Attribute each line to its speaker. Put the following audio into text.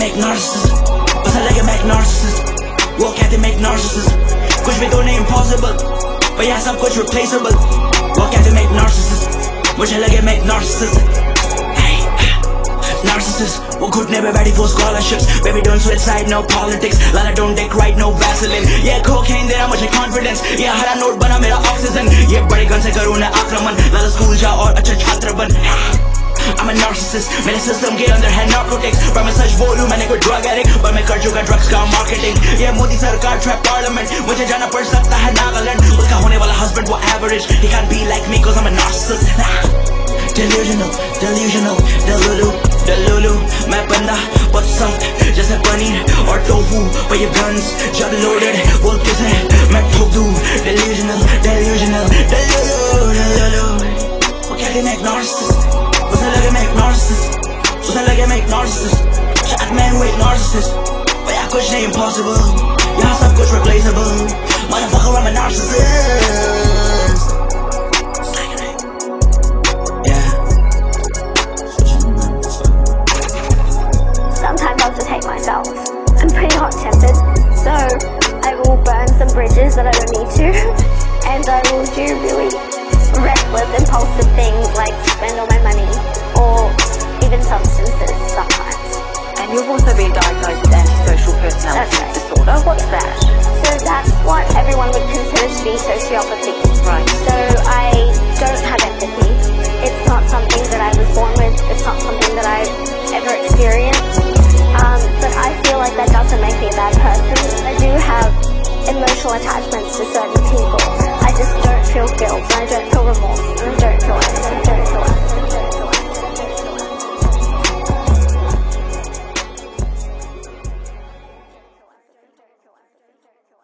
Speaker 1: make narcissist, बस लगे make narcissist, वो कहते make narcissist, कुछ भी तो नहीं impossible, पर यहाँ सब कुछ replaceable, वो कहते make narcissist, मुझे लगे make narcissist. Narcissist, वो घुटने पे बैठी for scholarships, baby don't switch side, no politics, Lala don't dick right, no Vaseline, yeah cocaine दे रहा मुझे confidence, yeah हरा नोट बना मेरा oxygen, ये बड़े गन से करूँ ना आक्रमण, लाला स्कूल जा और अच्छा छात्र बन. I'm a narcissist, मेरे system के अंदर है narcotics, पर मैं सच बोलूँ मैंने कोई drug addict, पर मैं कर चुका drugs का marketing, yeah मोदी सरकार trap parliament, मुझे जाना पड़ सकता है नागालैंड, उसका होने वाला husband वो average, he can't be like me cause I'm a narcissist. Delusional, delusional, delulu, मैं बंदा बहुत soft जैसे पनीर और टोफू, पर ये guns जब loaded वो किसे मैं ठोक दूँ. Delusional, delusional, delulu, वो कहते make narcissist, उसे लगे make narcissist, उसे लगे make narcissist, chat man with narcissist, पर यहाँ कुछ नहीं impossible, यहाँ सब कुछ replaceable, motherfucker I'm a narcissist.
Speaker 2: Sometimes I'll just hate myself. I'm pretty hot-tempered, so I will burn some bridges that I don't need to, and I will do really reckless, impulsive things like spend all my money or even substances sometimes.
Speaker 3: And you've also been diagnosed with antisocial personality disorder. What's that?
Speaker 2: So that's what everyone would consider to be sociopathy.
Speaker 3: Right.
Speaker 2: So I don't have empathy. It's not something that I was born with. It's not something that I've ever experienced. But I feel like that doesn't make me a bad person. I do have emotional attachments to certain people. I just don't feel guilt and I don't feel remorse.